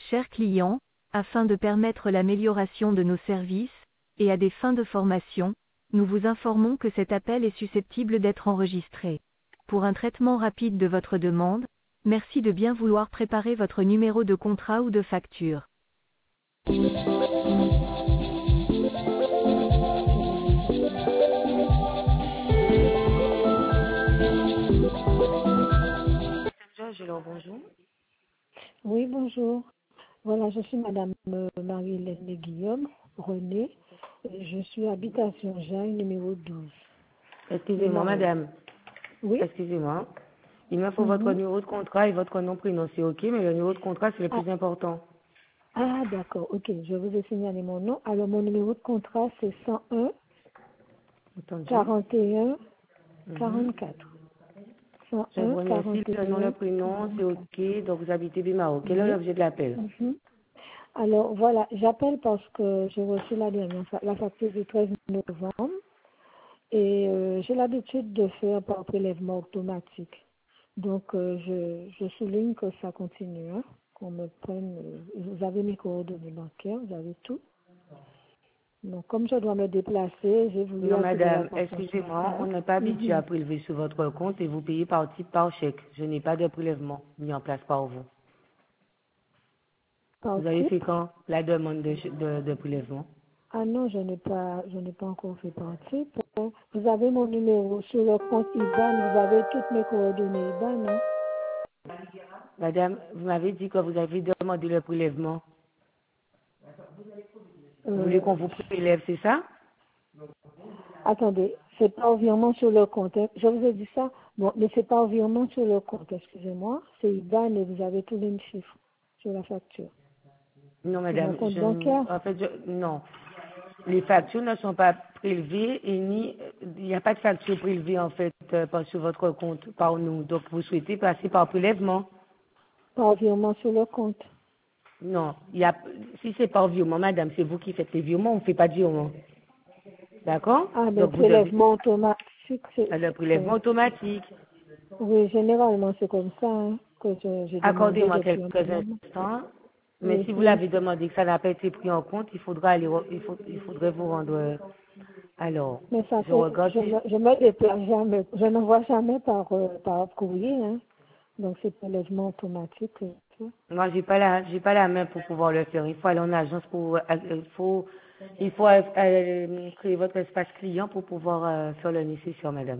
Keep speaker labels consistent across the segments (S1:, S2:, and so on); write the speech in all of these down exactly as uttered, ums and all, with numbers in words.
S1: Chers clients, afin de permettre l'amélioration de nos services, et à des fins de formation, nous vous informons que cet appel est susceptible d'être enregistré. Pour un traitement rapide de votre demande, merci de bien vouloir préparer votre numéro de contrat ou de facture. Angelo, bonjour.
S2: Oui, bonjour. Voilà, je suis Madame euh, Marie-Hélène Guillaume, René. Et je suis habitation Jean, numéro douze.
S3: Excusez-moi, madame.
S2: Oui.
S3: Excusez-moi. Il me faut votre
S2: Mhm.
S3: numéro de contrat et votre nom prénom, c'est OK, mais le numéro de contrat, c'est le
S2: Ah,
S3: plus important.
S2: ah, d'accord, ok. Je vous ai signalé mon nom. Alors, mon numéro de contrat, c'est cent un
S3: Entendu?
S2: quarante et un
S3: Mhm.
S2: quarante-quatre. cent
S3: Je
S2: un
S3: vous remercie. Le nom, le
S2: quarante et un
S3: prénom, c'est
S2: quarante-quatre.
S3: OK. Donc, vous habitez Bimao. Quel est
S2: Oui.
S3: l'objet de l'appel?
S2: Mhm. Alors, voilà, j'appelle parce que j'ai reçu la dernière fa- la facture du treize novembre et euh, j'ai l'habitude de faire par prélèvement automatique. Donc, euh, je, je souligne que ça continue, hein, qu'on me prenne. euh, vous avez mes coordonnées bancaires, vous avez tout. Donc, comme je dois me déplacer, j'ai voulu
S3: Non,
S2: attirer
S3: madame,
S2: l'attention sur
S3: excusez-moi, on
S2: ça.
S3: n'est pas habitué à
S2: Mhm.
S3: prélever sur votre compte et vous payez par type par chèque. Je n'ai pas de prélèvement mis en place par vous.
S2: Par
S3: Vous avez fait
S2: type.
S3: quand la demande de, ch- de, de prélèvement?
S2: Ah non, je n'ai pas, je n'ai pas encore fait par type. Vous avez mon numéro sur le compte I B A N, vous avez toutes mes coordonnées I B A N, hein.
S3: Madame, vous m'avez dit que vous avez demandé le prélèvement. Vous voulez
S2: Euh,
S3: qu'on vous prélève, c'est ça?
S2: attendez, c'est pas un virement sur le compte, hein. Je vous ai dit ça, bon, mais c'est pas un virement sur le compte, excusez-moi. C'est I B A N et vous avez tous les chiffres sur la facture.
S3: Non,
S2: Sur mon
S3: madame,
S2: compte
S3: je,
S2: bancaire.
S3: en fait, je, non. Les factures ne sont pas prélevées et ni, il n'y a pas de facture prélevée, en fait, euh, par- sur votre compte par nous. Donc, vous souhaitez passer par prélèvement?
S2: Pas un virement sur le compte.
S3: Non, il y a, si c'est par virement, madame, c'est vous qui faites les virements, on ne fait pas de virement. D'accord?
S2: Ah, ben,
S3: Donc, vous devez,
S2: prélèvement automatique, c'est,
S3: le
S2: c'est-
S3: prélèvement automatique.
S2: oui, généralement, c'est comme ça, hein, que je- j'ai demandé
S3: Accordez-moi
S2: depuis un
S3: quelques
S2: moment.
S3: instants. Mais
S2: Oui,
S3: si vous
S2: oui.
S3: l'avez demandé que ça n'a pas été pris en compte, il faudra aller, re- il faut, il faudrait vous rendre. euh, Alors,
S2: Mais ça
S3: je
S2: fait,
S3: regarde
S2: je
S3: si,
S2: me, je me déplace jamais, je ne vois jamais par, euh, par courrier, hein. Donc, c'est prélèvement automatique, euh, tu vois.
S3: moi j'ai pas la, j'ai pas la main pour pouvoir le faire. Il faut aller en agence pour, euh, il faut, il faut euh, euh, créer votre espace client pour pouvoir euh, faire le nécessaire, madame.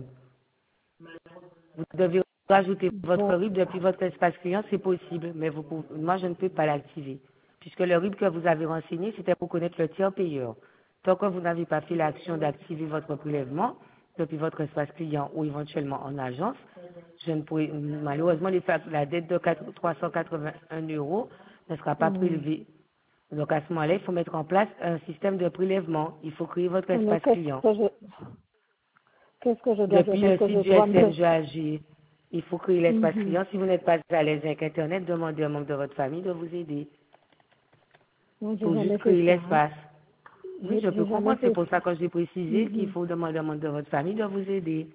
S3: Vous devez rajouter votre
S2: Bon,
S3: R I B depuis votre espace client, c'est possible, mais vous pouvez, moi je ne peux pas l'activer. Puisque le R I B que vous avez renseigné, c'était pour connaître le tiers payeur. Tant que vous n'avez pas fait l'action d'activer votre prélèvement depuis votre espace client ou éventuellement en agence, je ne pourrais, malheureusement, les fac- la dette de quatre- trois cent quatre-vingt-un euros ne sera pas
S2: hum.
S3: prélevée. Donc à ce moment-là, il faut mettre en place un système de prélèvement. Il faut créer votre
S2: Alors,
S3: espace
S2: qu'est-ce
S3: client.
S2: que je, qu'est-ce que je dois faire?
S3: Depuis
S2: Parce
S3: le
S2: que je
S3: site du
S2: dois me,
S3: S M G A G, il faut créer l'espace
S2: Mhm.
S3: client. Si vous n'êtes pas à l'aise avec Internet, demandez à un membre de votre famille de vous aider.
S2: Moi,
S3: Il
S2: j'ai
S3: faut juste
S2: jamais fait
S3: créer
S2: ça, hein.
S3: l'espace. Oui,
S2: J'ai,
S3: je peux
S2: j'ai jamais
S3: comprendre. C'est
S2: fait
S3: pour
S2: ça.
S3: ça que j'ai précisé qu'il
S2: Mhm.
S3: faut demander à un membre de votre famille de vous aider.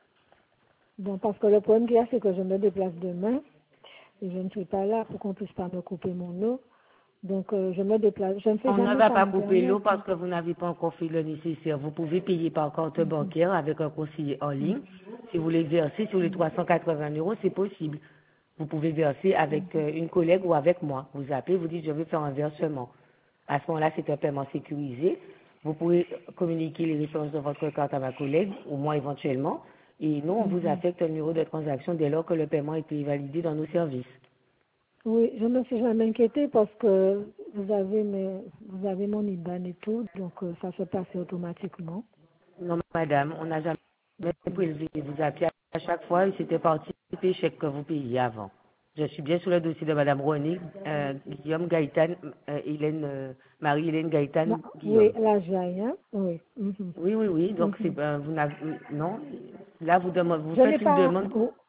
S2: Bon, parce que le problème qu'il y a, c'est que je me déplace demain et je ne suis pas là pour qu'on puisse pas me couper mon eau. Donc, euh, je me déplace. Je ne fais
S3: On ne
S2: jamais
S3: va
S2: par
S3: pas couper l'eau
S2: Internet,
S3: parce
S2: hein.
S3: que vous n'avez pas encore fait le nécessaire. Vous pouvez payer par carte
S2: Mhm.
S3: bancaire avec un conseiller en ligne. Si vous voulez verser sur les trois cent quatre-vingts euros, c'est possible. Vous pouvez verser avec euh, une collègue ou avec moi. Vous appelez, vous dites je veux faire un versement. À ce moment-là, c'est un paiement sécurisé. Vous pouvez communiquer les références de votre carte à ma collègue ou moi éventuellement. Et nous, on vous
S2: Mhm.
S3: affecte un numéro de transaction dès lors que le paiement a été validé dans nos services.
S2: Oui, je me suis jamais inquiétée parce que vous avez mes, vous avez mon I B A N et tout, donc euh, ça se passe automatiquement.
S3: Non, madame, on n'a jamais
S2: Donc, euh,
S3: prélevé. Vous appelez à chaque fois et c'était parti des chèques que vous payiez avant. Je suis bien sur le dossier de madame René, euh, Guillaume Gaëtan, euh, Hélène, euh, Marie-Hélène
S2: bah,
S3: Gaëtan
S2: oui,
S3: Guillaume.
S2: la jaille, hein? Oui. Mhm.
S3: Oui, oui, oui. Donc,
S2: Mhm.
S3: c'est, euh, vous n'avez, non. Là, vous demandez, vous
S2: Je n'ai
S3: faites une
S2: pas,
S3: demande.
S2: oh,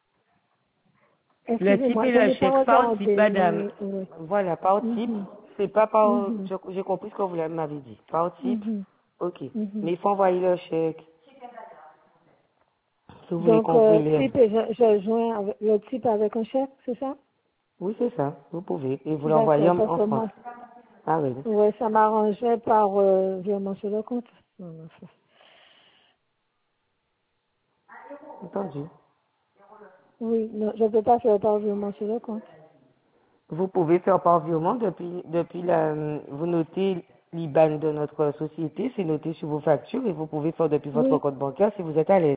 S3: Le type
S2: excusez-moi,
S3: et
S2: je
S3: le
S2: n'ai pas
S3: chèque par type, madame.
S2: regardé. Oui.
S3: Voilà, par type.
S2: Mhm.
S3: C'est pas par,
S2: Mhm.
S3: je- j'ai compris ce que vous m'avez dit. Par type.
S2: Mhm.
S3: Ok.
S2: Mhm.
S3: Mais il faut envoyer le chèque. Si vous voulez
S2: Donc,
S3: qu'on
S2: euh,
S3: prélève.
S2: type, et je, je joins avec, le type avec un chèque, c'est ça?
S3: Oui, c'est ça. Vous pouvez. Et vous l'envoyez
S2: D'accord,
S3: en,
S2: parce
S3: en
S2: que
S3: France.
S2: moi,
S3: Ah oui.
S2: ouais, ça m'arrangeait par euh, virement sur le compte. Non, non, ça-
S3: Entendu.
S2: Oui, non, je ne peux pas faire par virement sur le compte.
S3: Vous pouvez faire par virement depuis, depuis la, vous notez l'I B A N de notre société, c'est noté sur vos factures et vous pouvez faire depuis votre
S2: Oui,
S3: compte bancaire si vous êtes à l'aise.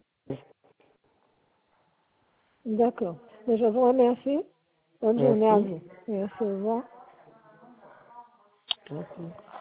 S2: d'accord. Mais je vous remercie. Bonne journée à
S3: Merci.
S2: vous. Merci, au revoir.
S3: Merci.